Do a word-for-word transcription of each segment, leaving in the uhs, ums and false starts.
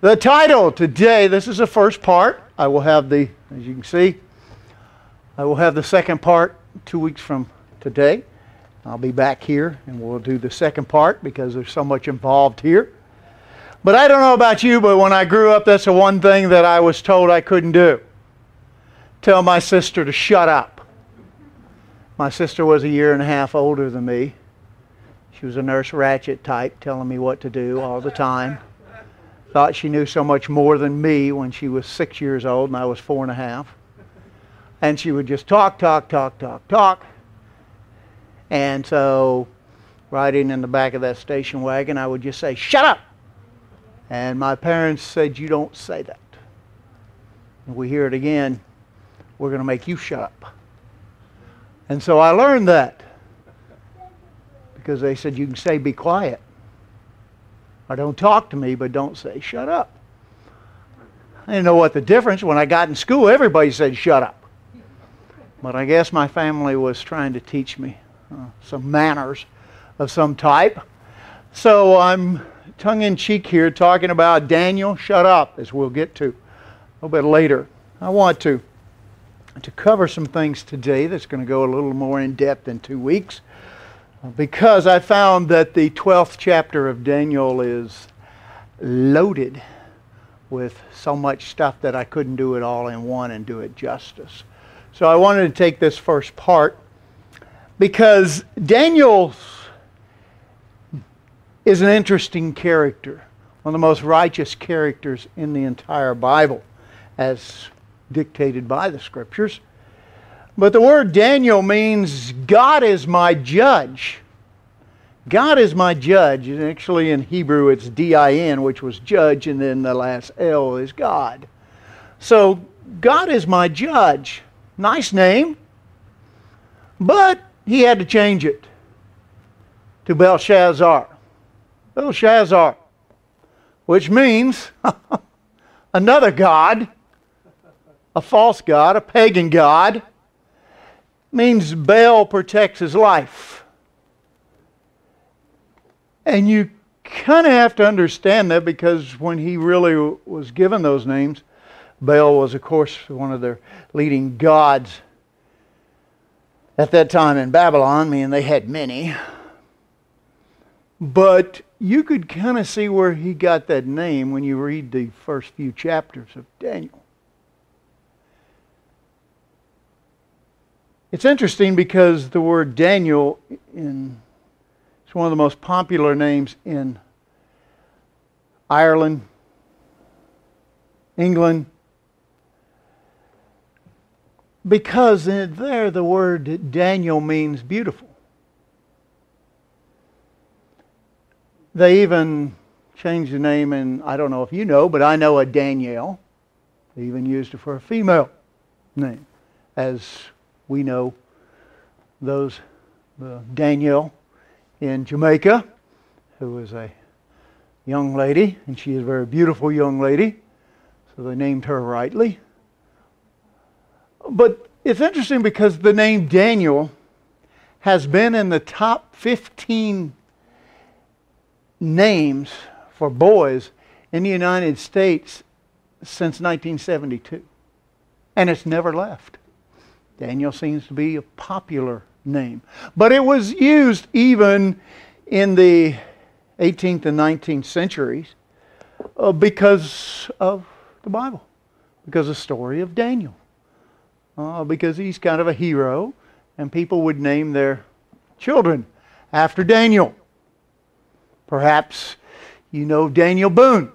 The title today, this is the first part. I will have the, as you can see, I will have the second part two weeks from today. I'll be back here and we'll do the second part because there's so much involved here. But I don't know about you, but when I grew up, that's the one thing that I was told I couldn't do. Tell my sister to shut up. My sister was a year and a half older than me. She was a Nurse Ratched type, telling me what to do all the time. Thought she knew so much more than me when she was six years old and I was four and a half. And she would just talk, talk, talk, talk, talk. And so, riding in the back of that station wagon, I would just say, "Shut up!" And my parents said, "You don't say that. If we hear it again, we're going to make you shut up." And so I learned that. Because they said, you can say, "Be quiet." Or don't talk to me, but don't say, "Shut up." I didn't know what the difference. When I got in school, everybody said, "Shut up." But I guess my family was trying to teach me uh, some manners of some type. So I'm tongue-in-cheek here talking about Daniel, shut up, as we'll get to a little bit later. I want to, to cover some things today that's going to go a little more in depth in two weeks. Because I found that the twelfth chapter of Daniel is loaded with so much stuff that I couldn't do it all in one and do it justice. So I wanted to take this first part because Daniel is an interesting character, one of the most righteous characters in the entire Bible, as dictated by the Scriptures. But the word Daniel means God is my judge. God is my judge. And actually in Hebrew it's D I N, which was judge, and then the last L is God. So God is my judge. Nice name. But he had to change it to Belshazzar. Belshazzar, which means another god, a false god, a pagan god. Means Baal protects his life. And you kind of have to understand that because when he really was given those names, Baal was, of course, one of their leading gods at that time in Babylon. I mean, they had many. But you could kind of see where he got that name when you read the first few chapters of Daniel. It's interesting because the word Daniel in, it's one of the most popular names in Ireland, England, because there the word Daniel means beautiful. They even changed the name, and I don't know if you know, but I know a Danielle. They even used it for a female name, as we know those, uh, Danielle in Jamaica, who is a young lady, and she is a very beautiful young lady, so they named her rightly. But it's interesting because the name Daniel has been in the top fifteen names for boys in the United States since nineteen seventy-two. And it's never left. Daniel seems to be a popular name. But it was used even in the eighteenth and nineteenth centuries uh, because of the Bible. Because of the story of Daniel. Uh, because he's kind of a hero. And people would name their children after Daniel. Perhaps you know Daniel Boone.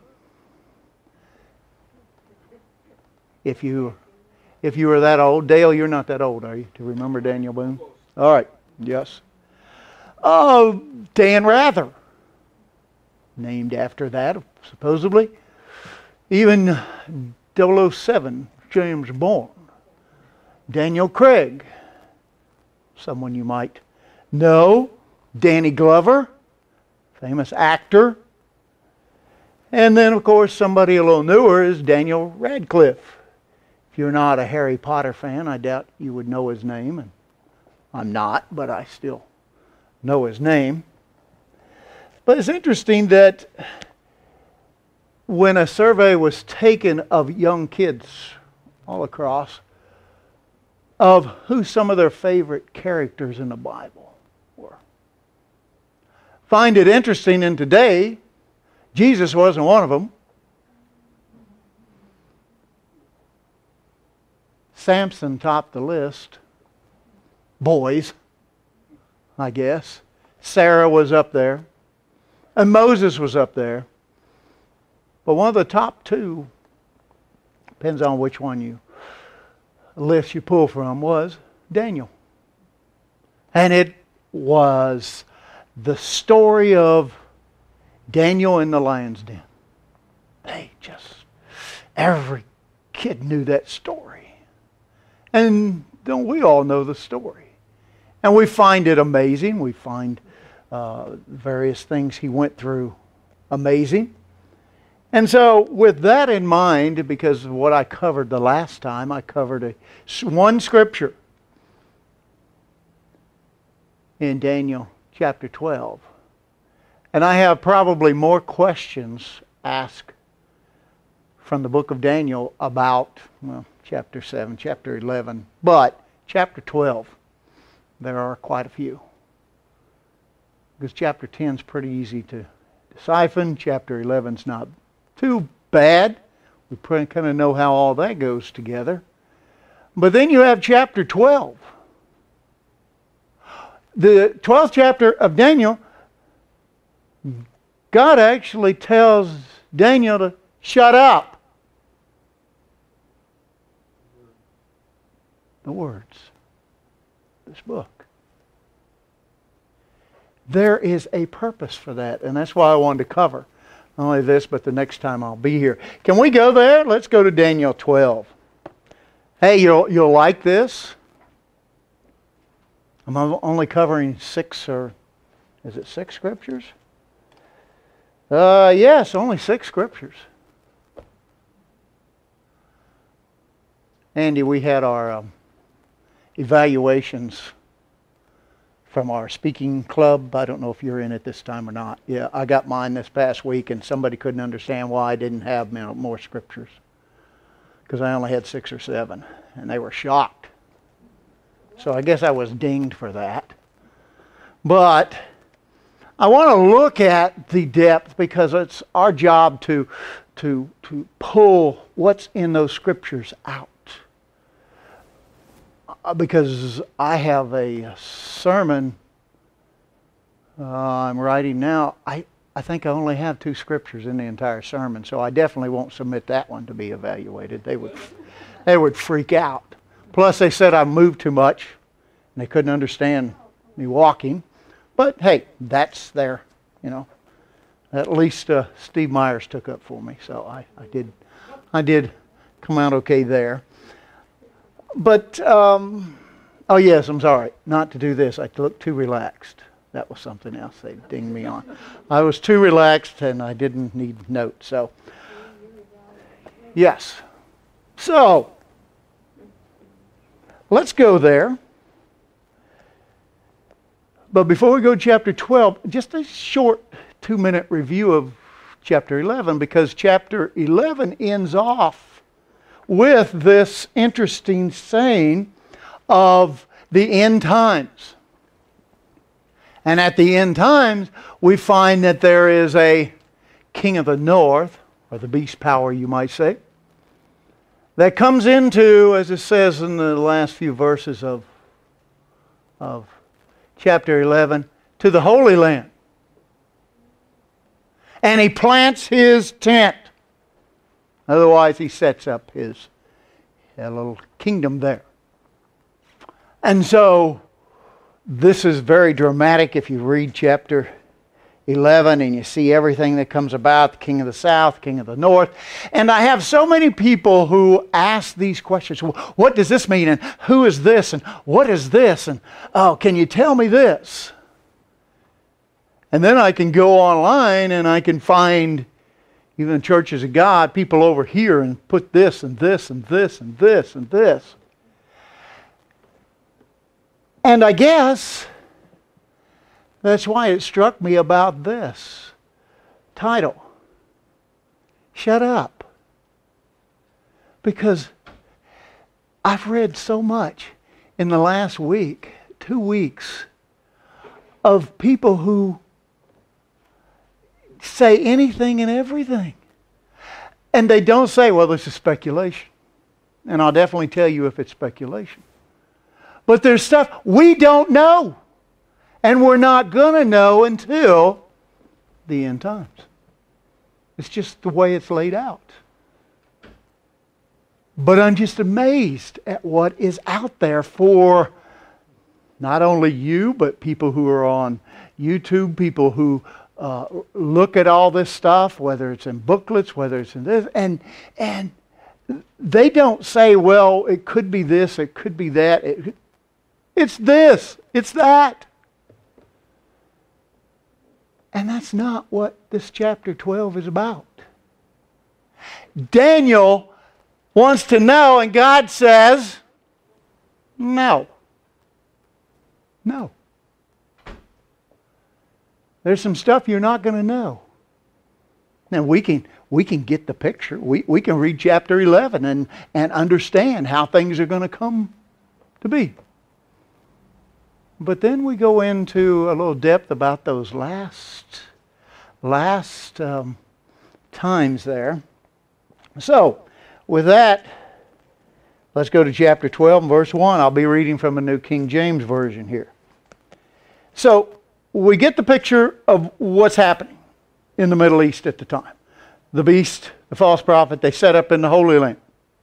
If you If you were that old. Dale, you're not that old, are you, to remember Daniel Boone? All right. Yes. Oh, Dan Rather. Named after that, supposedly. Even double oh seven, James Bond. Daniel Craig. Someone you might know. Danny Glover. Famous actor. And then, of course, somebody a little newer is Daniel Radcliffe. If you're not a Harry Potter fan, I doubt you would know his name. And I'm not, but I still know his name. But it's interesting that when a survey was taken of young kids all across of who some of their favorite characters in the Bible were. Find it interesting, in today, Jesus wasn't one of them. Samson topped the list. Boys, I guess. Sarah was up there. And Moses was up there. But one of the top two, depends on which one you list you pull from, was Daniel. And it was the story of Daniel in the lion's den. They just, every kid knew that story. And don't we all know the story? And we find it amazing. We find uh, various things he went through amazing. And so with that in mind, because of what I covered the last time, I covered a, one scripture in Daniel chapter twelve. And I have probably more questions asked from the book of Daniel about, well, chapter seven, chapter eleven. But chapter twelve, there are quite a few. Because chapter ten is pretty easy to decipher. Chapter eleven is not too bad. We kind of know how all that goes together. But then you have chapter twelve. The twelfth chapter of Daniel, God actually tells Daniel to shut up. The words. This book. There is a purpose for that, and that's why I wanted to cover not only this, but the next time I'll be here. Can we go there? Let's go to Daniel twelve. Hey, you'll, you'll like this. I'm only covering six, or is it six scriptures? Uh, yes, only six scriptures. Andy, we had our um, evaluations from our speaking club. I don't know if you're in it this time or not. Yeah, I got mine this past week, and somebody couldn't understand why I didn't have more scriptures. Because I only had six or seven, and they were shocked. So I guess I was dinged for that. But I want to look at the depth, because it's our job to, to, to pull what's in those scriptures out. Because I have a sermon uh, I'm writing now. I, I think I only have two scriptures in the entire sermon, so I definitely won't submit that one to be evaluated. They would, they would freak out. Plus, they said I moved too much, and they couldn't understand me walking. But hey, that's there, you know. At least uh, Steve Myers took up for me, so I, I did, I did come out okay there. But, um, oh yes, I'm sorry, not to do this. I looked too relaxed. That was something else they dinged me on. I was too relaxed and I didn't need notes. So, yes. So, let's go there. But before we go to chapter twelve, just a short two-minute review of chapter eleven, because chapter eleven ends off with this interesting saying of the end times. And at the end times, we find that there is a king of the north, or the beast power you might say, that comes into, as it says in the last few verses of, of chapter eleven, to the Holy Land. And he plants his tent. Otherwise, he sets up his a little kingdom there. And so, this is very dramatic if you read chapter eleven and you see everything that comes about, the king of the south, king of the north. And I have so many people who ask these questions. Well, what does this mean? And who is this? And what is this? And, oh, can you tell me this? And then I can go online and I can find, even in churches of God, people over here and put this and this and this and this and this. And I guess that's why it struck me about this title. shut up. Because I've read so much in the last week, two weeks, of people who say anything and everything. And they don't say, well, this is speculation. And I'll definitely tell you if it's speculation. But there's stuff we don't know. And we're not going to know until the end times. It's just the way it's laid out. But I'm just amazed at what is out there for not only you, but people who are on YouTube, people who uh, look at all this stuff, whether it's in booklets, whether it's in this, and and they don't say, well, it could be this, it could be that. It, it's this, it's that. And that's not what this chapter twelve is about. Daniel wants to know, and God says, no. No. There's some stuff you're not going to know. Now we can we can get the picture. We we can read chapter eleven and, and understand how things are going to come to be. But then we go into a little depth about those last last um, times there. So, with that, let's go to chapter twelve and verse one. I'll be reading from a New King James Version here. So, we get the picture of what's happening in the Middle East at the time. The beast, the false prophet, they set up in the Holy Land.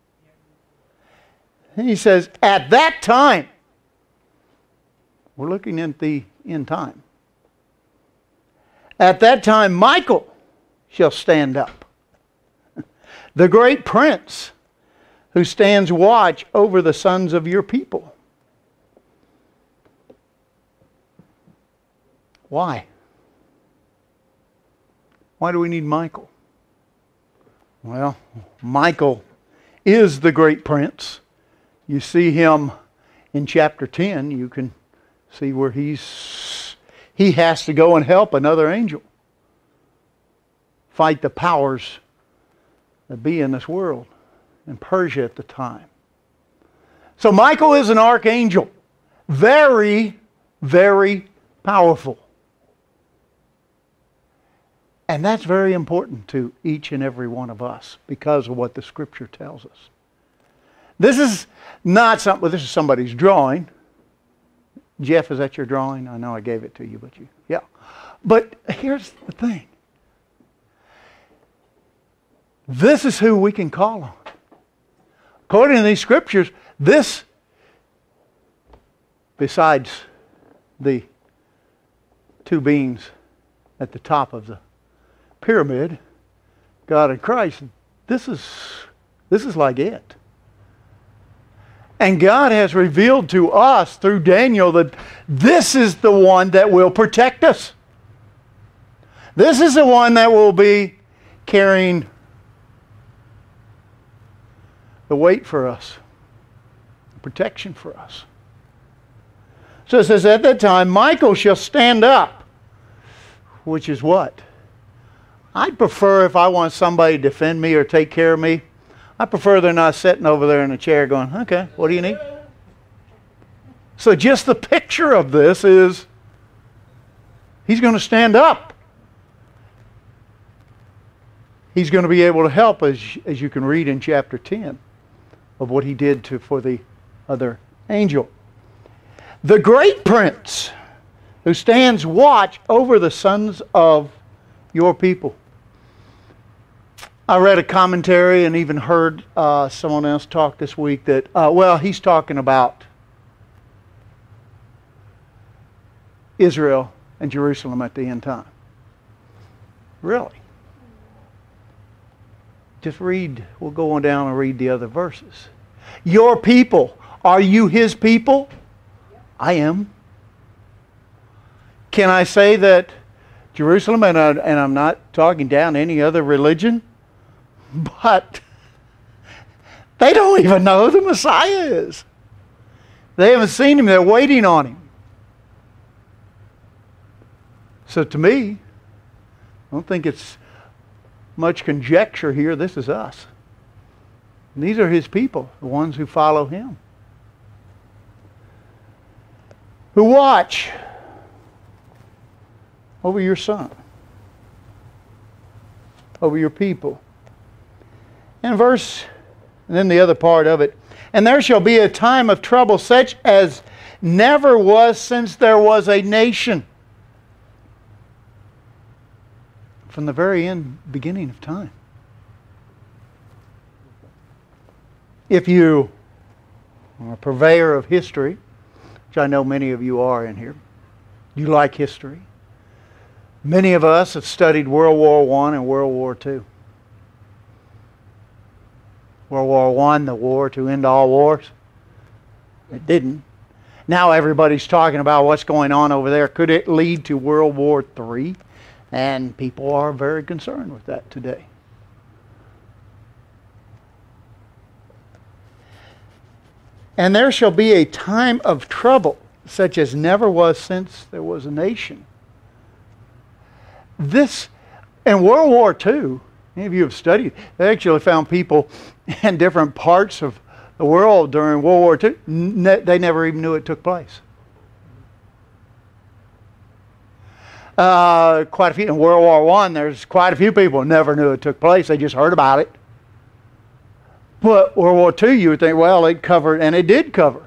And he says, at that time, we're looking at the end time. At that time, Michael shall stand up, the great prince who stands watch over the sons of your people. Why? Why do we need Michael? Well, Michael is the great prince. You see him in chapter ten. You can see where he's he has to go and help another angel fight the powers that be in this world, in Persia at the time. So Michael is an archangel. Very, very powerful. And that's very important to each and every one of us because of what the Scripture tells us. This is not something, well, this is somebody's drawing. Jeff, is that your drawing? I know I gave it to you, but you, yeah. But here's the thing. This is who we can call on. According to these Scriptures, this, besides the two beings at the top of the pyramid, God and Christ, this is this is like it. And God has revealed to us through Daniel that this is the one that will protect us. This is the one that will be carrying the weight for us, protection for us. So it says, at that time, Michael shall stand up, which is what? I'd prefer if I want somebody to defend me or take care of me, I prefer they're not sitting over there in a chair going, okay, what do you need? So just the picture of this is he's going to stand up. He's going to be able to help, as, as you can read in chapter ten, of what he did to for the other angel. The great prince who stands watch over the sons of your people. I read a commentary and even heard uh, someone else talk this week that, uh, well, he's talking about Israel and Jerusalem at the end time. Really? Just read, we'll go on down and read the other verses. Your people, are you His people? I am. Can I say that Jerusalem, and, I, and I'm not talking down any other religion, but they don't even know who the Messiah is. They haven't seen Him. They're waiting on Him. So to me, I don't think it's much conjecture here. This is us. And these are His people, the ones who follow Him. Who watch over your son, over your people. And verse, and then the other part of it. And there shall be a time of trouble such as never was since there was a nation. From the very end, beginning of time. If you are a purveyor of history, which I know many of you are in here, you like history. Many of us have studied World War One and World War Two. World War One, the war to end all wars. It didn't. Now everybody's talking about what's going on over there. Could it lead to World War Three? And people are very concerned with that today. And there shall be a time of trouble, such as never was since there was a nation. This, in World War Two, many of you have studied, they actually found people in different parts of the world during World War Two. Ne- they never even knew it took place. Uh, quite a few in World War One. There's quite a few people who never knew it took place. They just heard about it. But World War Two, you would think, well, it covered, and it did cover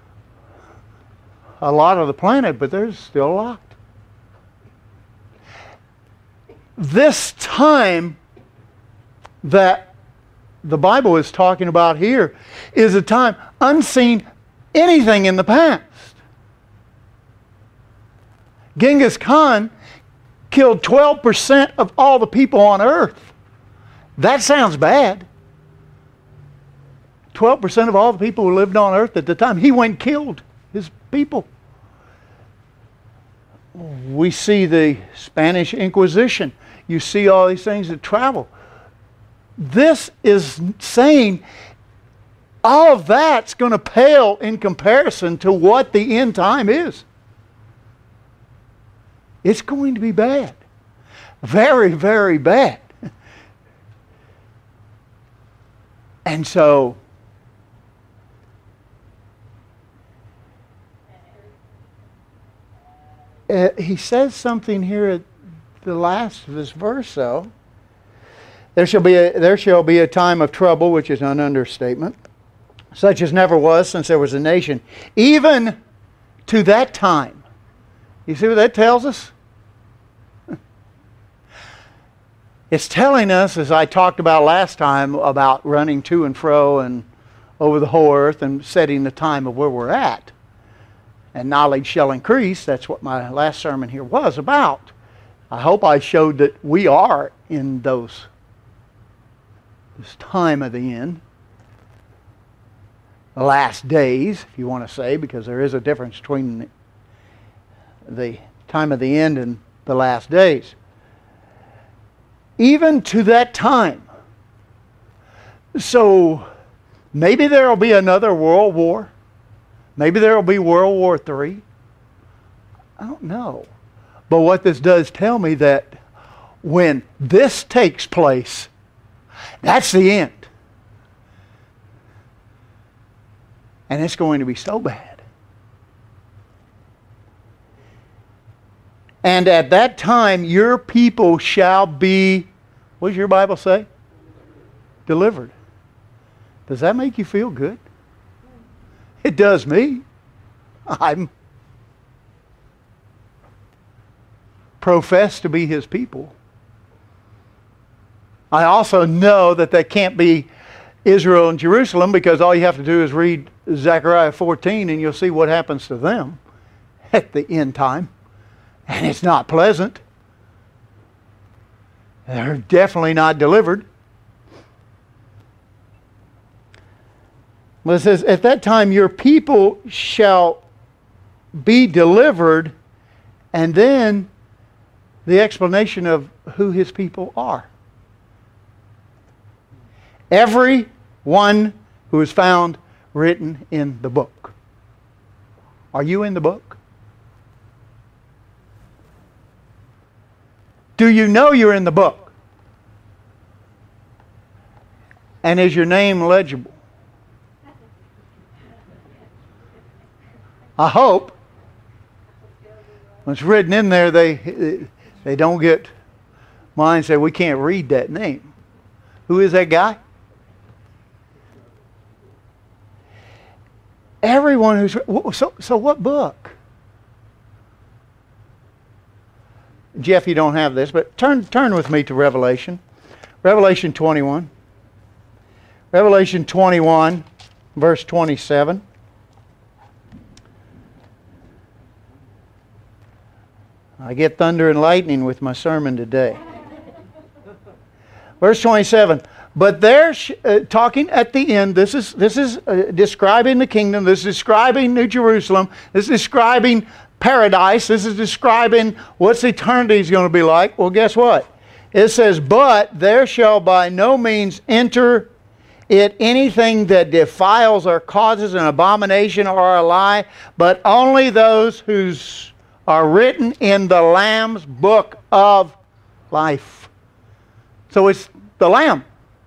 a lot of the planet, but there's still a lot. This time that the Bible is talking about here is a time unseen anything in the past. Genghis Khan killed twelve percent of all the people on earth. That sounds bad. twelve percent of all the people who lived on earth at the time, he went and killed his people. We see the Spanish Inquisition. You see all these things that travel. This is saying all of that's going to pale in comparison to what the end time is. It's going to be bad. Very, very bad. And so, uh, he says something here at the last of this verse, though. There shall be a, there shall be a time of trouble, which is an understatement, such as never was since there was a nation, even to that time. You see what that tells us? It's telling us, as I talked about last time, about running to and fro and over the whole earth and setting the time of where we're at. And knowledge shall increase. That's what my last sermon here was about. I hope I showed that we are in those this time of the end. The last days, if you want to say, because there is a difference between the, the time of the end and the last days. Even to that time. So maybe there will be another world war. Maybe there will be World War Three. I don't know. But what this does tell me that when this takes place, that's the end. And it's going to be so bad. And at that time, your people shall be, what does your Bible say? Delivered. Does that make you feel good? It does me. I'm profess to be His people. I also know that that can't be Israel and Jerusalem, because all you have to do is read Zechariah fourteen and you'll see what happens to them at the end time. And it's not pleasant. They're definitely not delivered. Well, it says, at that time your people shall be delivered, and then the explanation of who His people are. Every one who is found written in the book. Are you in the book? Do you know you're in the book? And is your name legible? I hope. When it's written in there, they they don't get mine and say, we can't read that name. Who is that guy? Everyone who's... So, so what book? Jeff, you don't have this, but turn turn with me to Revelation. Revelation twenty-one. Revelation twenty-one, verse twenty-seven. I get thunder and lightning with my sermon today. Verse twenty-seven. But there, uh, talking at the end, this is this is uh, describing the kingdom. This is describing New Jerusalem. This is describing paradise. This is describing what's eternity is going to be like. Well, guess what? It says, but there shall by no means enter it anything that defiles or causes an abomination or a lie, but only those whose are written in the Lamb's book of life. So it's the Lamb.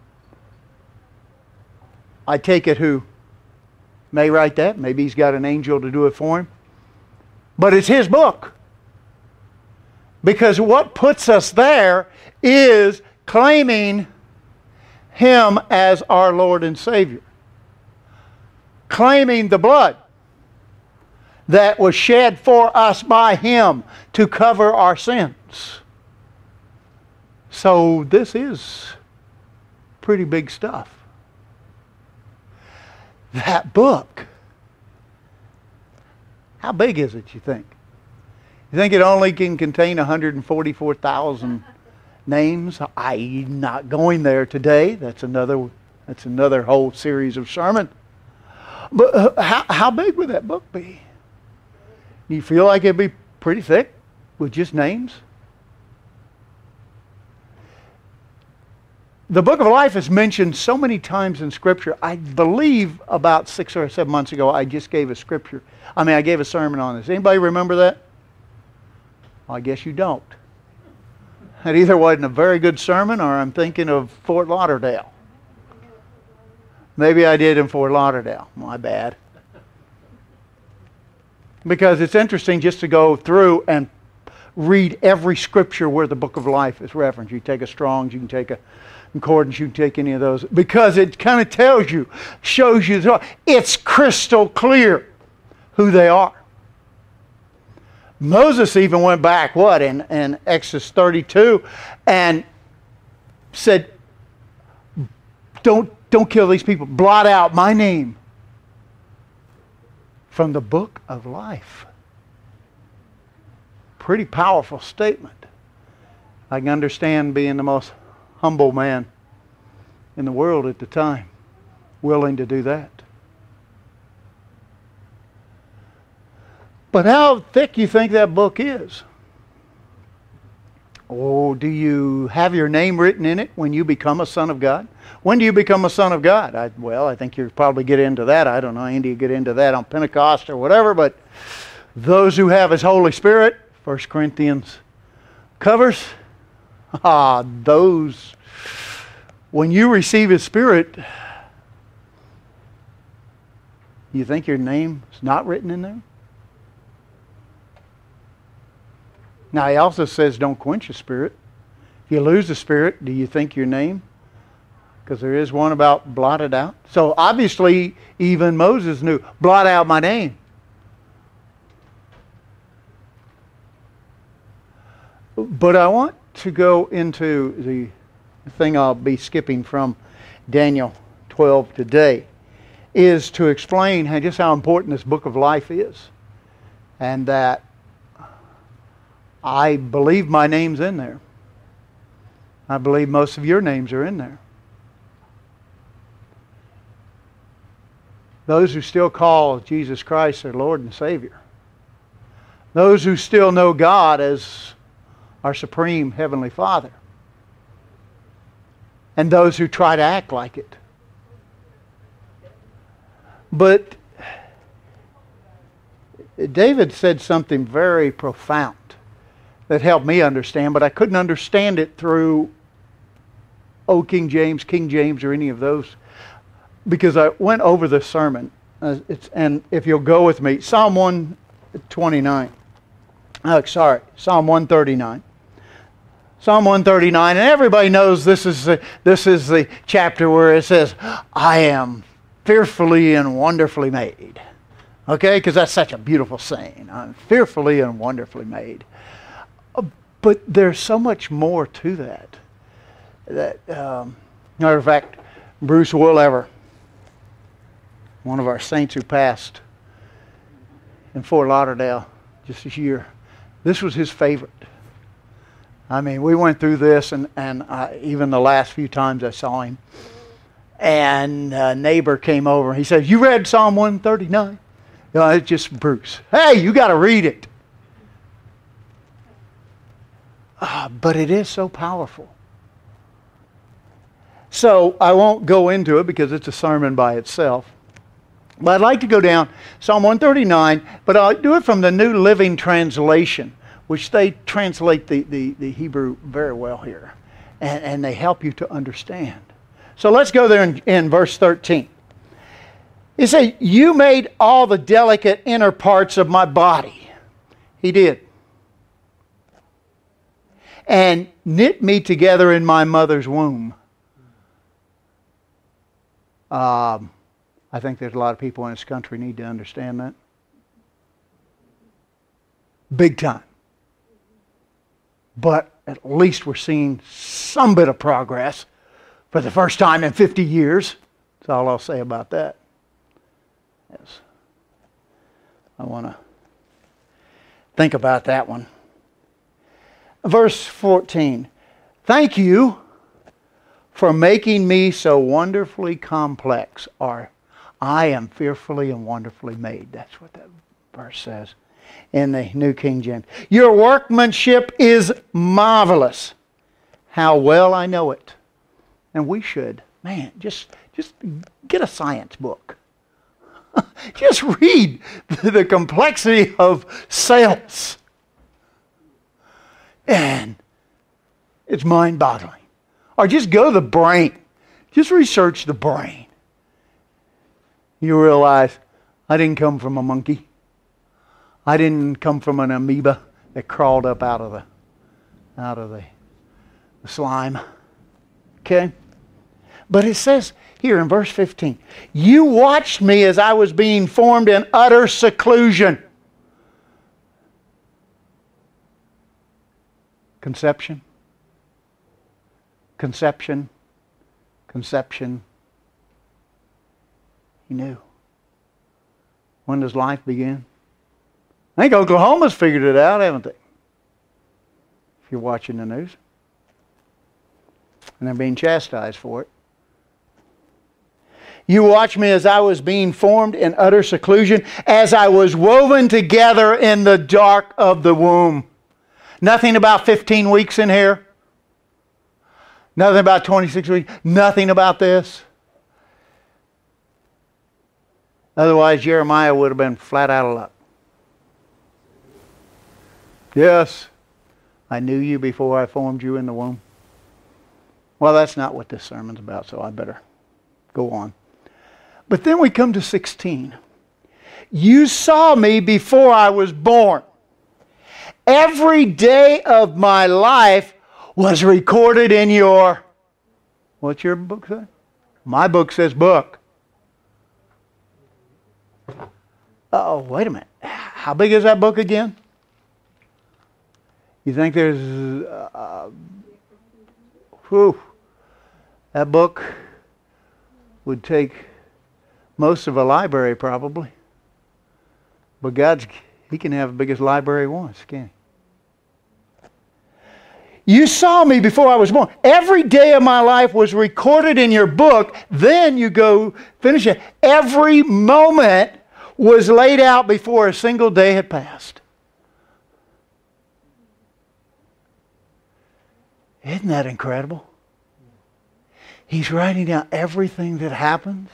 I take it who may write that. Maybe he's got an angel to do it for him. But it's his book. Because what puts us there is claiming him as our Lord and Savior. Claiming the blood that was shed for us by him to cover our sins. So this is pretty big stuff. That book, how big is it, you think? You think it only can contain one hundred forty-four thousand names? I'm not going there today. That's another that's another whole series of sermons. But uh, how, how big would that book be? Do you feel like it'd be pretty thick with just names? The book of life is mentioned so many times in Scripture. I believe about six or seven months ago I just gave a scripture. I mean, I gave a sermon on this. Anybody remember that? Well, I guess you don't. It either wasn't a very good sermon or I'm thinking of Fort Lauderdale. Maybe I did in Fort Lauderdale. My bad. Because it's interesting just to go through and read every scripture where the book of life is referenced. You take a Strong's, you can take a Concordance, you can take any of those. Because it kind of tells you, shows you, it's crystal clear who they are. Moses even went back, what, in, in Exodus thirty-two and said, don't, don't kill these people. Blot out my name from the book of life. Pretty powerful statement. I can understand being the most humble man in the world at the time, willing to do that. But how thick you think that book is? Oh, do you have your name written in it when you become a son of God? When do you become a son of God? I, well, I think you'll probably get into that. I don't know, Andy, you get into that on Pentecost or whatever, but those who have His Holy Spirit, First Corinthians covers, ah, those, when you receive His Spirit, you think your name is not written in there? Now, He also says don't quench the Spirit. If you lose the Spirit, do you think your name? Because there is one about blotted out. So obviously, even Moses knew, blot out my name. But I want to go into the thing I'll be skipping from Daniel twelve today, is to explain how, just how important this book of life is. And that I believe my name's in there. I believe most of your names are in there. Those who still call Jesus Christ their Lord and Savior. Those who still know God as our supreme Heavenly Father. And those who try to act like it. But David said something very profound that helped me understand, but I couldn't understand it through Old King James, King James, or any of those, because I went over the sermon. Uh, it's, and if you'll go with me, Psalm one twenty-nine. Oh, sorry, Psalm one thirty-nine. Psalm one thirty-nine, and everybody knows this is the, this is the chapter where it says, I am fearfully and wonderfully made. Okay, because that's such a beautiful saying. I'm fearfully and wonderfully made. Uh, but there's so much more to that. That, um, matter of fact, Bruce Willever, one of our saints who passed in Fort Lauderdale just this year, this was his favorite. I mean, we went through this, and, and I, even the last few times I saw him, and a neighbor came over. He said, you read Psalm one thirty-nine? You know, it's just Bruce. Hey, you got to read it. Uh, but it is so powerful. So I won't go into it because it's a sermon by itself. But I'd like to go down Psalm one thirty-nine, but I'll do it from the New Living Translation, which they translate the, the, the Hebrew very well here. And, and they help you to understand. So let's go there in, in verse thirteen. It says, you made all the delicate inner parts of my body. He did. And knit me together in my mother's womb. Um, I think there's a lot of people in this country need to understand that. Big time. But at least we're seeing some bit of progress for the first time in fifty years. That's all I'll say about that. Yes. I want to think about that one. Verse fourteen. Thank you for making me so wonderfully complex, or I am fearfully and wonderfully made. That's what that verse says in the New King James. Your workmanship is marvelous. How well I know it. And we should, man, just, just get a science book. Just read the complexity of cells. And it's mind-boggling. Or just go to the brain. Just research the brain. You realize, I didn't come from a monkey. I didn't come from an amoeba that crawled up out of the, out of the, the slime. Okay? But it says here in verse fifteen, you watched me as I was being formed in utter seclusion. Conception. Conception. Conception. He knew. When does life begin? I think Oklahoma's figured it out, haven't they? If you're watching the news. And they're being chastised for it. You watched me as I was being formed in utter seclusion, as I was woven together in the dark of the womb. Nothing about fifteen weeks in here. Nothing about twenty-six weeks. Nothing about this. Otherwise, Jeremiah would have been flat out of luck. Yes, I knew you before I formed you in the womb. Well, that's not what this sermon's about, so I better go on. But then we come to sixteen. You saw me before I was born. Every day of my life was recorded in your... What's your book say? My book says book. Uh-oh, wait a minute. How big is that book again? You think there's... Uh, whew, that book would take most of a library probably. But God's, He can have the biggest library He wants, can't He? You saw me before I was born. Every day of my life was recorded in your book. Then you go finish it. Every moment was laid out before a single day had passed. Isn't that incredible? He's writing down everything that happens.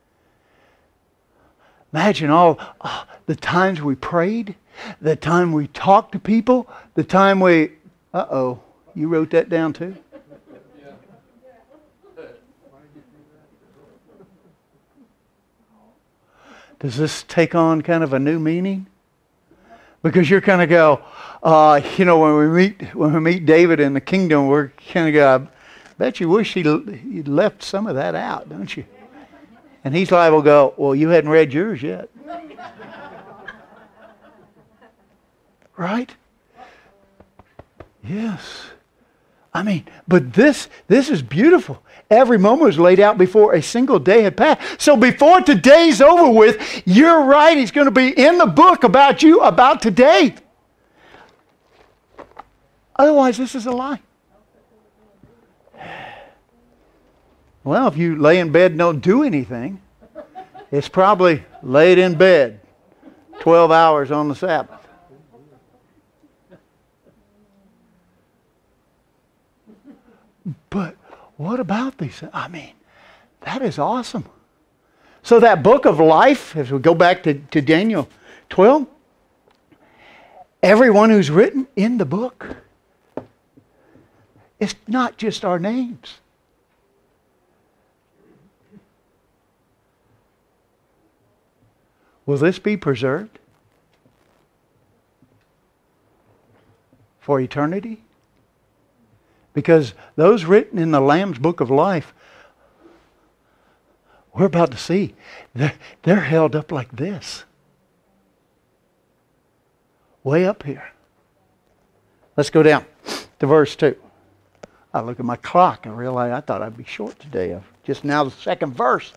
Imagine all uh, the times we prayed, the time we talked to people, the time we... Uh-oh, you wrote that down too? Does this take on kind of a new meaning? Because you're kind of go, uh, you know, when we meet when we meet David in the kingdom, we're kind of go, I bet you wish he'd, he'd left some of that out, don't you? And he's liable to go, well, you hadn't read yours yet. Right? Yes. I mean, but this this is beautiful. Every moment was laid out before a single day had passed. So before today's over with, you're right, he's going to be in the book about you, about today. Otherwise, this is a lie. Well, if you lay in bed and don't do anything, it's probably laid in bed twelve hours on the Sabbath. But what about these? I mean, that is awesome. So that book of life, as we go back to, to Daniel twelve, everyone who's written in the book, it's not just our names. Will this be preserved for eternity? Because those written in the Lamb's book of life, we're about to see, they're, they're held up like this. Way up here. Let's go down to verse two. I look at my clock and realize I thought I'd be short today. Just now the second verse.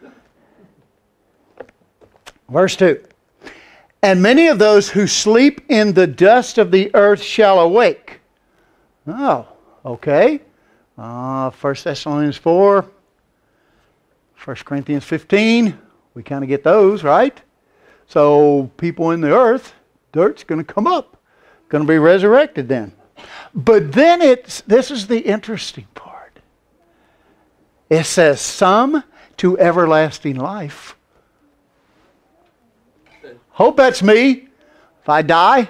Verse two. And many of those who sleep in the dust of the earth shall awake. Oh, okay. Uh, First Thessalonians four. First Corinthians fifteen. We kind of get those, right? So people in the earth, dirt's going to come up. Going to be resurrected then. But then it's, this is the interesting part. It says, some to everlasting life. Hope that's me. If I die,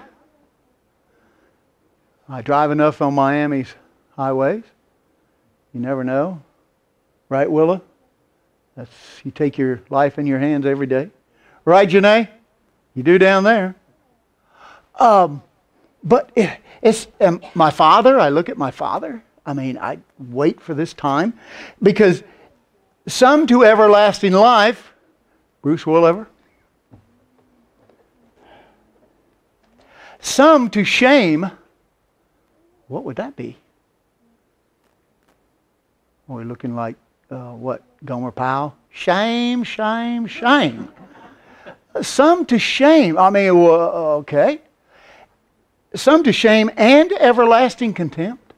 I drive enough on Miami's highways. You never know. Right, Willa? That's, you take your life in your hands every day. Right, Janae? You do down there. Um, but it, it's um, my father. I look at my father. I mean, I wait for this time. Because some to everlasting life, Bruce Willever. Some to shame. What would that be? Are we looking like, uh, what, Gomer Pyle? Shame, shame, shame. Some to shame. I mean, well, okay. Some to shame and everlasting contempt.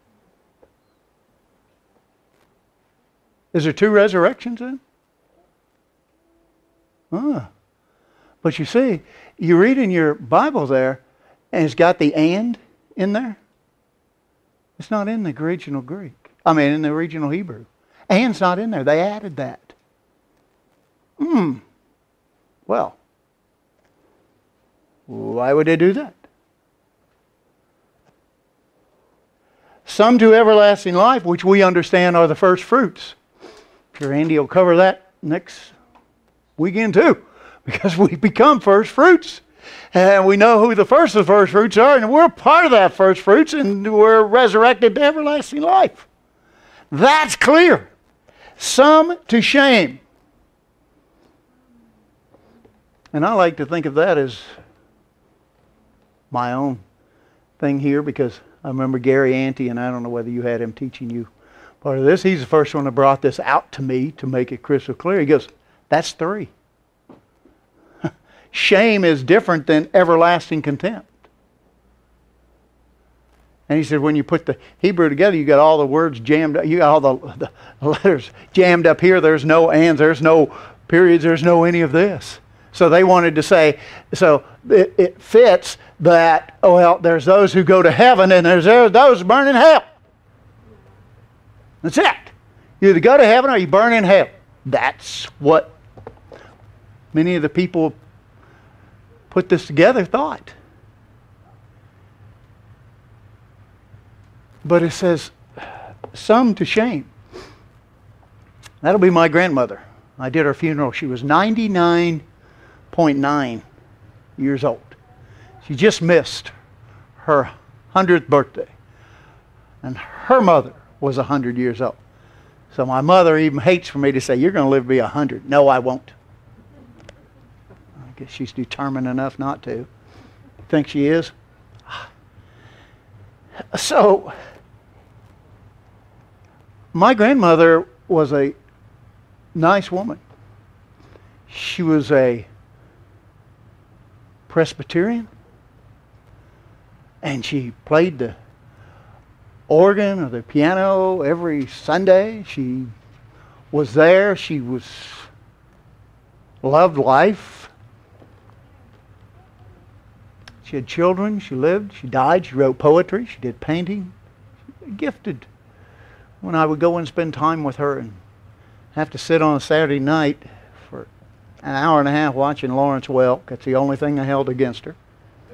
Is there two resurrections then? Ah. But you see, you read in your Bible there, and it's got the and in there. It's not in the original Greek. I mean, in the original Hebrew. And's not in there. They added that. Hmm. Well, why would they do that? Some to everlasting life, which we understand are the first fruits. Sure, Andy will cover that next weekend too, because we become first fruits. And we know who the first of the first fruits are, and we're part of that first fruits, and we're resurrected to everlasting life. That's clear. Some to shame. And I like to think of that as my own thing here, because I remember Gary Ante, and I don't know whether you had him teaching you part of this. He's the first one that brought this out to me to make it crystal clear. He goes, that's three. Shame is different than everlasting contempt. And he said, when you put the Hebrew together, you got all the words jammed up. You got all the, the letters jammed up here. There's no ands. There's no periods. There's no any of this. So they wanted to say, so it, it fits that, oh, well, there's those who go to heaven and there's those who burn in hell. That's it. You either go to heaven or you burn in hell. That's what many of the people put this together thought. But it says, some to shame. That'll be my grandmother. I did her funeral. She was ninety-nine point nine years old. She just missed her hundredth birthday. And her mother was one hundred years old. So my mother even hates for me to say, you're going to live to be one hundred. No, I won't. I guess she's determined enough not to. Think she is? So, my grandmother was a nice woman. She was a Presbyterian. And she played the organ or the piano every Sunday. She was there. She was loved life. She had children. She lived. She died. She wrote poetry. She did painting. She was gifted. When I would go and spend time with her and have to sit on a Saturday night for an hour and a half watching Lawrence Welk, that's the only thing I held against her.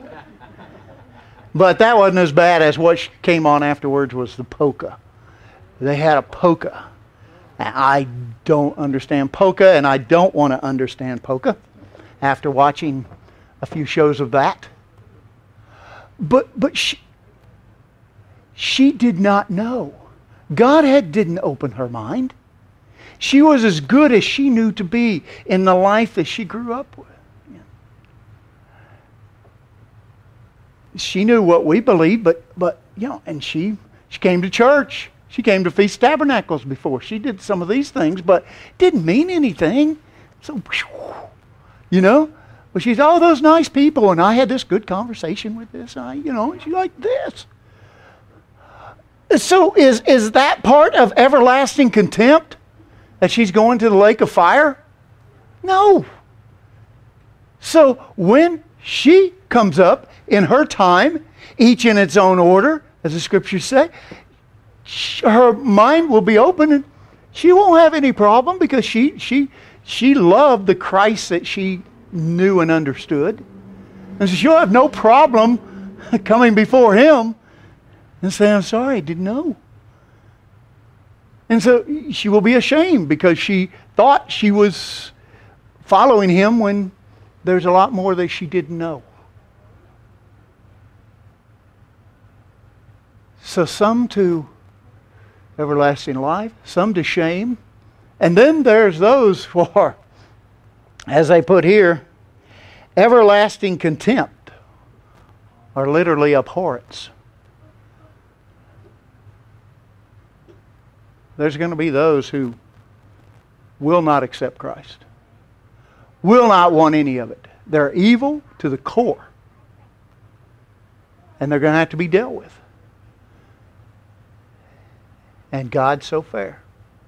But that wasn't as bad as what came on afterwards was the polka. They had a polka. And I don't understand polka, and I don't want to understand polka after watching a few shows of that. But but she, she did not know. God had didn't open her mind. She was as good as she knew to be in the life that she grew up with. She knew what we believed, but but you know, and she she came to church. She came to Feast of Tabernacles before. She did some of these things, but didn't mean anything. So, you know, but she's all those nice people, and I had this good conversation with this. I, you know, she like this. So is is that part of everlasting contempt that she's going to the lake of fire? No. So when she comes up in her time, each in its own order, as the scriptures say, her mind will be open and she won't have any problem because she she she loved the Christ that she knew and understood. And so she'll have no problem coming before Him and saying, I'm sorry, I didn't know. And so she will be ashamed because she thought she was following Him when there's a lot more that she didn't know. So some to everlasting life, some to shame. And then there's those for, as I put here, everlasting contempt, or literally abhorrence. There's going to be those who will not accept Christ, will not want any of it. They're evil to the core, and they're going to have to be dealt with. And God's so fair.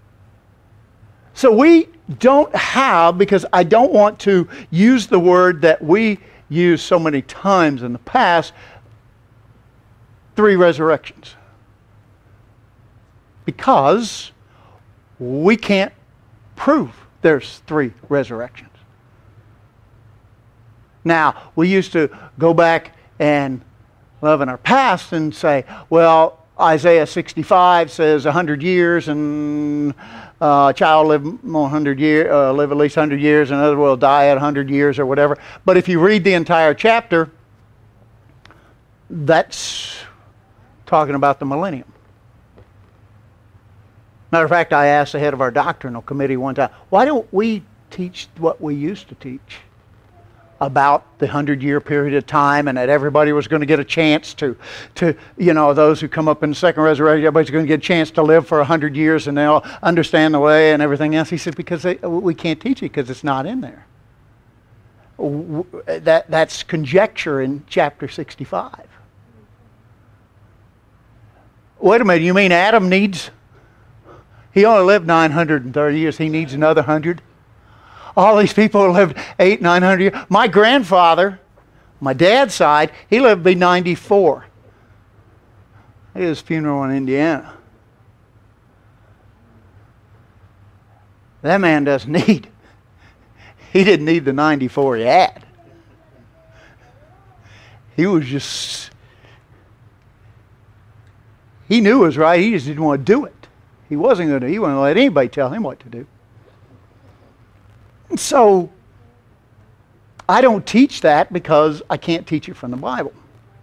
So we don't have, because I don't want to use the word that we use so many times in the past, three resurrections. Because we can't prove there's three resurrections. Now, we used to go back and live in our past and say, well, Isaiah sixty-five says one hundred years, and uh, a child live more one hundred year, uh, live at least one hundred years, and another will die at one hundred years or whatever. But if you read the entire chapter, that's talking about the millennium. Matter of fact, I asked the head of our doctrinal committee one time, why don't we teach what we used to teach about the hundred-year period of time, and that everybody was going to get a chance to, to, you know, those who come up in the second resurrection, everybody's going to get a chance to live for a hundred years, and they'll understand the way and everything else. He said, because they, we can't teach it because it's not in there. That that's conjecture in chapter sixty-five. Wait a minute, you mean Adam needs? He only lived nine hundred thirty years. He needs another hundred. All these people lived eight, nine hundred years. My grandfather, my dad's side, he lived to be ninety-four. His funeral in Indiana. That man doesn't need. He didn't need the ninety-four he had. He was just. He knew it was right. He just didn't want to do it. He wasn't going to. He wasn't going to let anybody tell him what to do. And so, I don't teach that because I can't teach it from the Bible.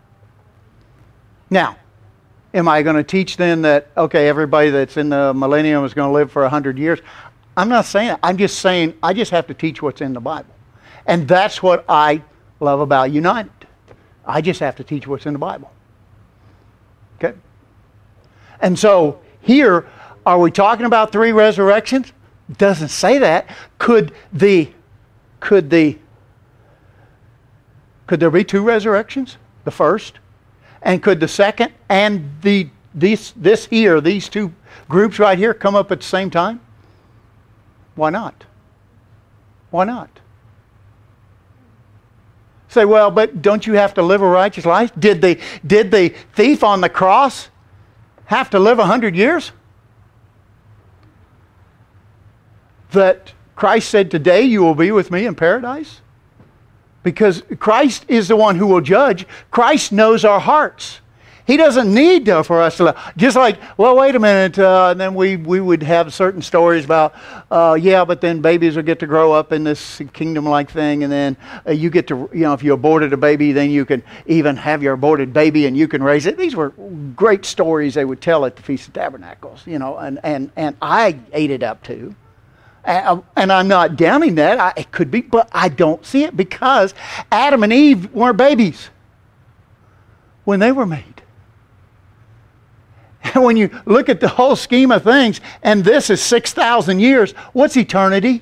Now, am I going to teach then that, okay, everybody that's in the millennium is going to live for one hundred years? I'm not saying that. I'm just saying I just have to teach what's in the Bible. And that's what I love about United. I just have to teach what's in the Bible. Okay? And so here, are we talking about three resurrections? It doesn't say that. Could the, could the, could there be two resurrections? The first, and could the second and the this this here, these two groups right here come up at the same time? Why not? Why not? Say, well, but don't you have to live a righteous life? Did the did the thief on the cross have to live a hundred years? That Christ said, today you will be with me in paradise? Because Christ is the one who will judge. Christ knows our hearts. He doesn't need to, for us to love. Just like, well, wait a minute, uh, and then we, we would have certain stories about, uh, yeah, but then babies will get to grow up in this kingdom-like thing, and then uh, you get to, you know, if you aborted a baby, then you can even have your aborted baby and you can raise it. These were great stories they would tell at the Feast of Tabernacles, you know, and, and, and I ate it up too. And, and I'm not downing that. I, it could be, but I don't see it because Adam and Eve weren't babies when they were made. And when you look at the whole scheme of things, and this is six thousand years, what's eternity?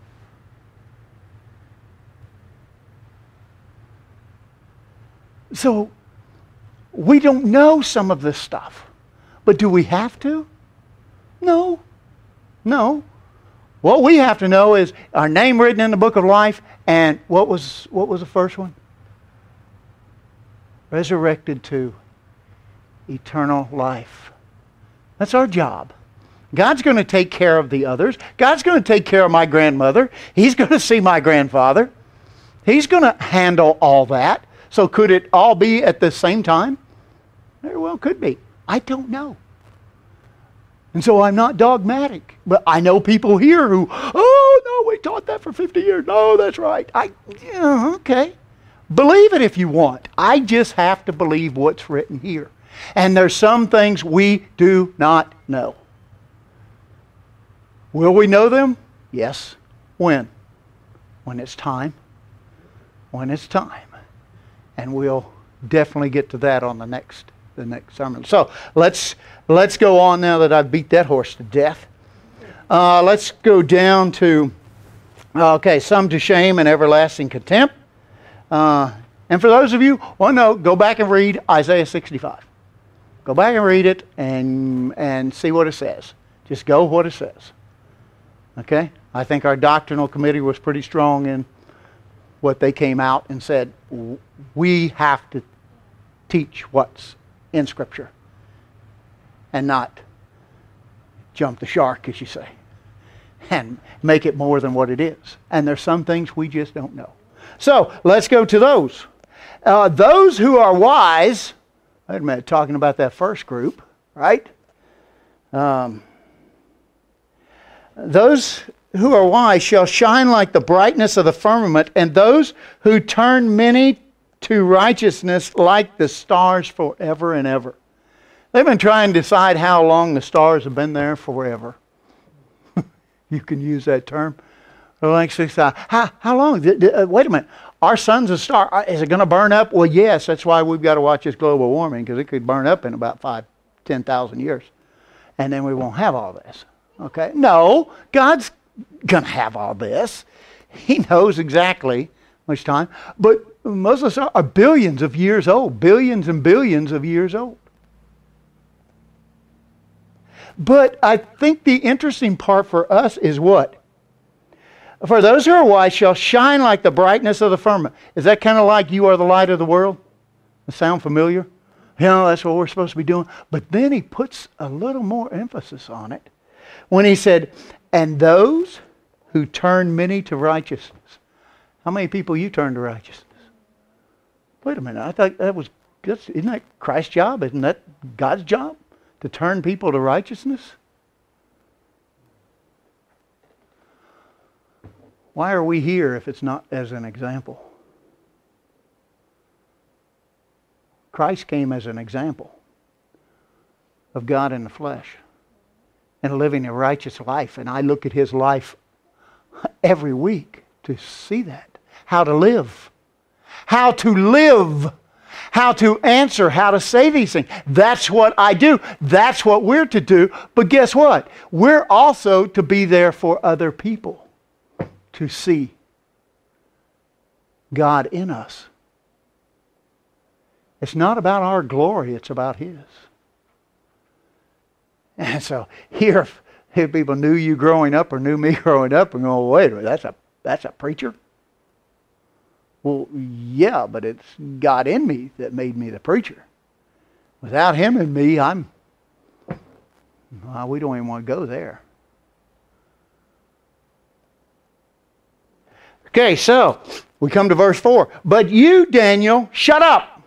So, we don't know some of this stuff. But do we have to? No. No. What we have to know is our name written in the book of life, and what was what was the first one? Resurrected to eternal life. That's our job. God's going to take care of the others. God's going to take care of my grandmother. He's going to see my grandfather. He's going to handle all that. So could it all be at the same time? Very well could be. I don't know. And so I'm not dogmatic. But I know people here who, oh, no, we taught that for fifty years. No, that's right. I, yeah, okay. Believe it if you want. I just have to believe what's written here. And there's some things we do not know. Will we know them? Yes. When? When it's time. When it's time. And we'll definitely get to that on the next the next sermon. So let's let's go on now that I've beat that horse to death. Uh, let's go down to okay, some to shame and everlasting contempt. Uh, and for those of you, well, no, go back and read Isaiah sixty-five. Go back and read it and and see what it says. Just go what it says. Okay? I think our doctrinal committee was pretty strong in what they came out and said, we have to teach what's in Scripture and not jump the shark, as you say, and make it more than what it is. And there's some things we just don't know. So, let's go to those. Uh, those who are wise, wait a minute, talking about that first group, right? Um, those who are wise shall shine like the brightness of the firmament, and those who turn many to righteousness like the stars forever and ever. They've been trying to decide how long the stars have been there forever. You can use that term. Like six, uh, how, how long? Uh, wait a minute. Our sun's a star. Is it going to burn up? Well, yes. That's why we've got to watch this global warming, because it could burn up in about five, ten thousand years. And then we won't have all this. Okay? No. God's going to have all this. He knows exactly much time. But most of us are, are billions of years old. Billions and billions of years old. But I think the interesting part for us is what? For those who are wise shall shine like the brightness of the firmament. Is that kind of like you are the light of the world? Does that sound familiar? You know, that's what we're supposed to be doing. But then he puts a little more emphasis on it when he said, and those who turn many to righteousness. How many people you turn to righteousness? Wait a minute. I thought that was, that's, isn't that Christ's job? Isn't that God's job? To turn people to righteousness? Why are we here if it's not as an example? Christ came as an example of God in the flesh and living a righteous life. And I look at His life every week to see that. How to live. How to live. How to answer. How to say these things. That's what I do. That's what we're to do. But guess what? We're also to be there for other people to see God in us. It's not about our glory. It's about His. And so here, if people knew you growing up or knew me growing up and go, wait a minute, that's a, that's a preacher? Well, yeah, but it's God in me that made me the preacher. Without Him in me, I'm, well, we don't even want to go there. Okay, so we come to verse four. But you, Daniel, shut up.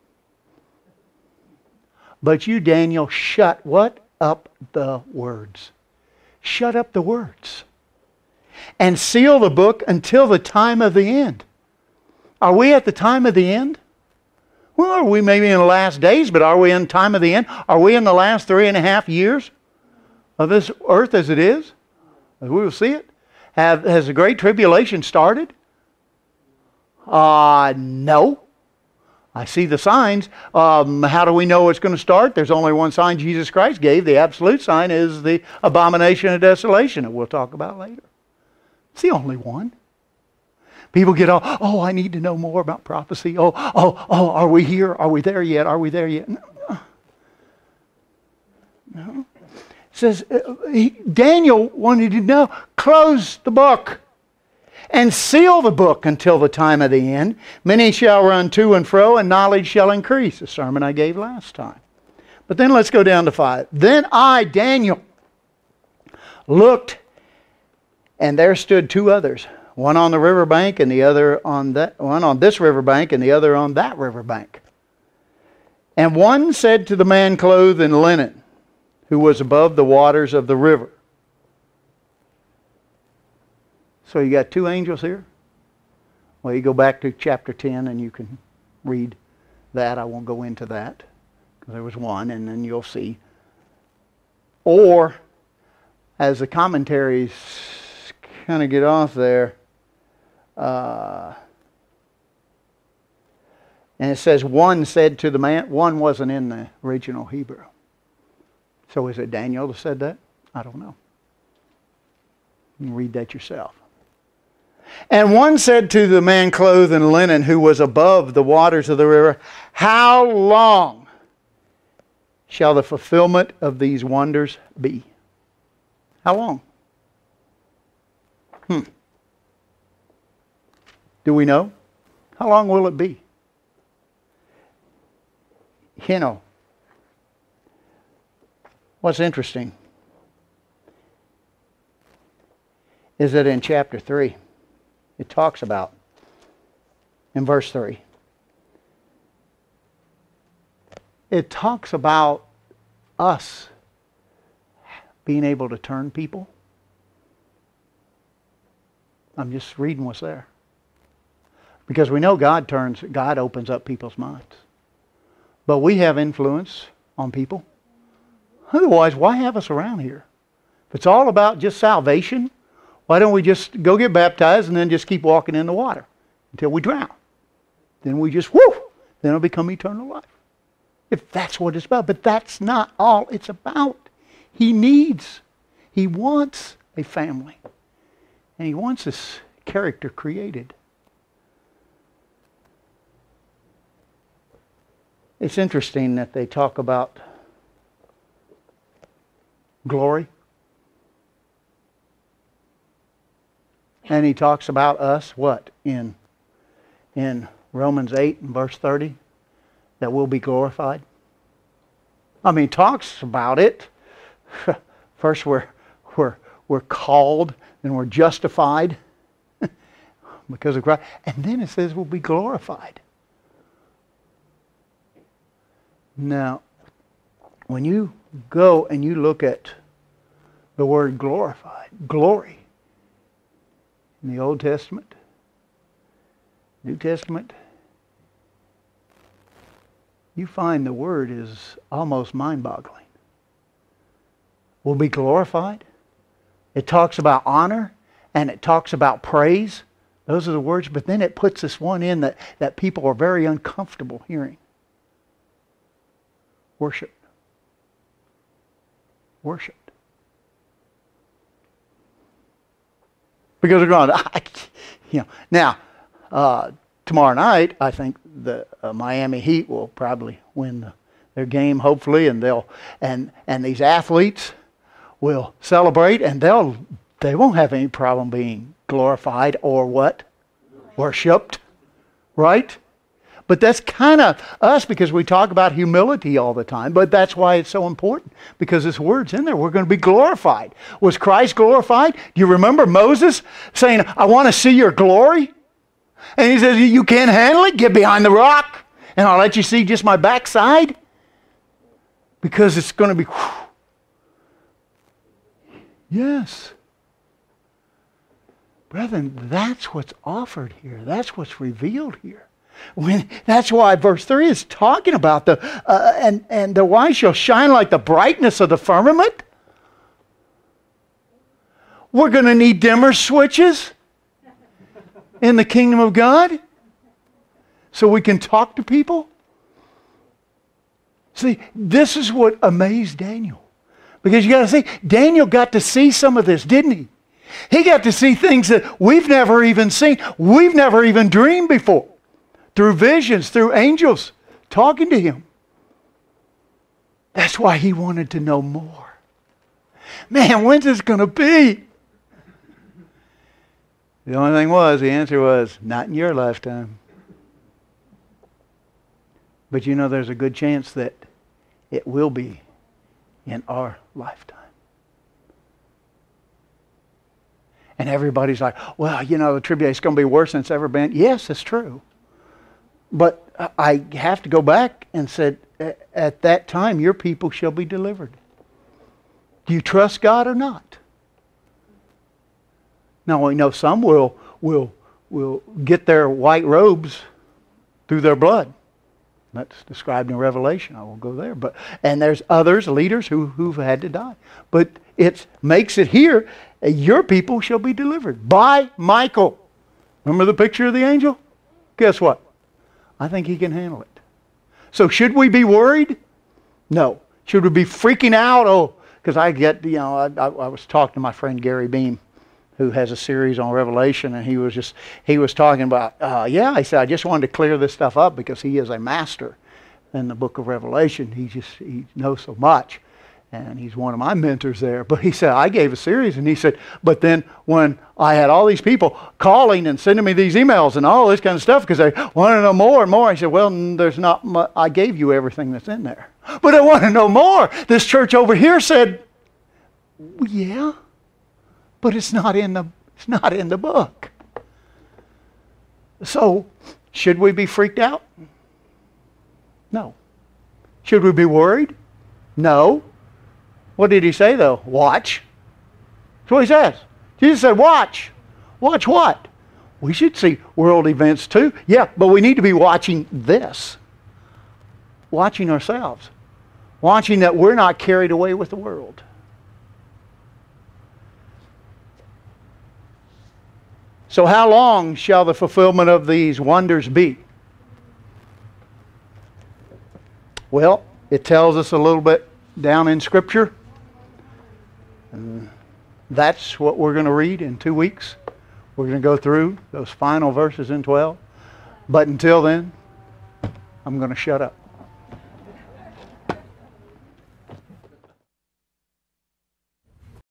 But you, Daniel, shut what? Up the words. Shut up the words. And seal the book until the time of the end. Are we at the time of the end? Well, are we maybe in the last days, but are we in time of the end? Are we in the last three and a half years of this earth as it is? As we will see it. Have, has the Great Tribulation started? Uh, no. I see the signs. Um, how do we know it's going to start? There's only one sign Jesus Christ gave. The absolute sign is the abomination of desolation that we'll talk about later. It's the only one. People get, oh, oh, I need to know more about prophecy. Oh, oh, oh, are we here? Are we there yet? Are we there yet? No. No. It says, uh, he, Daniel wanted to know, close the book and seal the book until the time of the end. Many shall run to and fro, and knowledge shall increase. The sermon I gave last time. But then let's go down to five. Then I, Daniel, looked, and there stood two others. One on the riverbank and the other on that one on this riverbank and the other on that riverbank. And one said to the man clothed in linen, who was above the waters of the river. So you got two angels here? Well, you go back to chapter ten and you can read that. I won't go into that because there was one, and then you'll see. Or, as the commentaries kind of get off there, Uh, and it says one said to the man, one wasn't in the original Hebrew. So is it Daniel that said that? I don't know. You can read that yourself. And one said to the man clothed in linen who was above the waters of the river, how long shall the fulfillment of these wonders be? How long? Hmm. Do we know? How long will it be? You know, what's interesting is that in chapter three, it talks about, in verse three, it talks about us being able to turn people. I'm just reading what's there. Because we know God turns, God opens up people's minds. But we have influence on people. Otherwise, why have us around here? If it's all about just salvation, why don't we just go get baptized and then just keep walking in the water until we drown? Then we just, whoo, then it'll become eternal life. If that's what it's about. But that's not all it's about. He needs, He wants a family. And He wants this character created. It's interesting that they talk about glory. And he talks about us, what? In, in Romans eight and verse thirty, that we'll be glorified. I mean, he talks about it. First we're, we're, we're called and we're justified because of Christ. And then it says we'll be glorified. Now, when you go and you look at the word glorified, glory, in the Old Testament, New Testament, you find the word is almost mind-boggling. Will be glorified. It talks about honor and it talks about praise. Those are the words, but then it puts this one in that, that people are very uncomfortable hearing. Worship. Worship. Because they're going, I, you know. Now, uh, tomorrow night, I think the uh, Miami Heat will probably win the, their game, hopefully, and they'll and and these athletes will celebrate, and they'll they won't have any problem being glorified or what? Worshipped, right? But that's kind of us because we talk about humility all the time. But that's why it's so important, because this word's in there. We're going to be glorified. Was Christ glorified? Do you remember Moses saying, I want to see your glory? And he says, you can't handle it? Get behind the rock and I'll let you see just my backside. Because it's going to be, whew. Yes. Brethren, that's what's offered here. That's what's revealed here. When, that's why verse three is talking about the uh, and and the wise shall shine like the brightness of the firmament. We're going to need dimmer switches in the kingdom of God so we can talk to people. See, this is what amazed Daniel, because you got to see, Daniel got to see some of this, didn't he? He got to see things that we've never even seen, we've never even dreamed before. Through visions, through angels talking to him. That's why he wanted to know more. Man, when's this going to be? The only thing was, the answer was, not in your lifetime. But you know, there's a good chance that it will be in our lifetime. And everybody's like, well, you know, the tribulation is going to be worse than it's ever been. Yes, it's true. But I have to go back and said, at that time, your people shall be delivered. Do you trust God or not? Now, we know some will, will, will get their white robes through their blood. That's described in Revelation. I won't go there. But and there's others, leaders, who, who've had to die. But it makes it here, your people shall be delivered by Michael. Remember the picture of the angel? Guess what? I think he can handle it. So should we be worried? No. Should we be freaking out? Oh, because I get, you know, I, I, I was talking to my friend Gary Beam, who has a series on Revelation, and he was just, he was talking about, uh, yeah, I said, I just wanted to clear this stuff up because he is a master in the book of Revelation. He just, he knows so much. And he's one of my mentors there. But he said, I gave a series, and he said, but then when I had all these people calling and sending me these emails and all this kind of stuff because they want to know more and more, I said, well, there's not much. I gave you everything that's in there. But I want to know more. This church over here said, well, yeah, but it's not in the, it's not in the book. So, should we be freaked out? No. Should we be worried? No. What did he say, though? Watch. That's what he says. Jesus said, watch. Watch what? We should see world events too. Yeah, but we need to be watching this. Watching ourselves. Watching that we're not carried away with the world. So how long shall the fulfillment of these wonders be? Well, it tells us a little bit down in Scripture. And that's what we're going to read in two weeks. We're going to go through those final verses in twelve. But until then, I'm going to shut up.